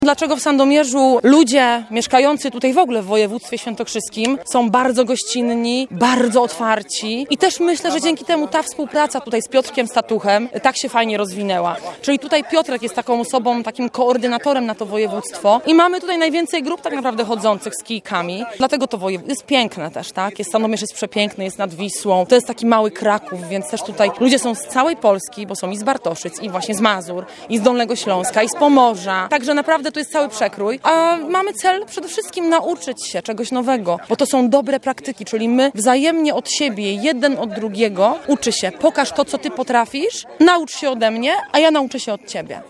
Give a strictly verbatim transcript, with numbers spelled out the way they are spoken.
Dlaczego w Sandomierzu ludzie mieszkający tutaj w ogóle w województwie świętokrzyskim są bardzo gościnni, bardzo otwarci i też myślę, że dzięki temu ta współpraca tutaj z Piotrkiem Statuchem tak się fajnie rozwinęła. Czyli tutaj Piotrek jest taką osobą, takim koordynatorem na to województwo i mamy tutaj najwięcej grup tak naprawdę chodzących z kijkami. Dlatego to województwo jest piękne też, tak? Jest Sandomierz jest przepiękny, jest nad Wisłą. To jest taki mały Kraków, więc też tutaj ludzie są z całej Polski, bo są i z Bartoszyc, i właśnie z Mazur, i z Dolnego Śląska, i z Pomorza. Także naprawdę to jest cały przekrój, a mamy cel przede wszystkim nauczyć się czegoś nowego, bo to są dobre praktyki, czyli my wzajemnie od siebie, jeden od drugiego uczy się. Pokaż to, co ty potrafisz, naucz się ode mnie, a ja nauczę się od ciebie.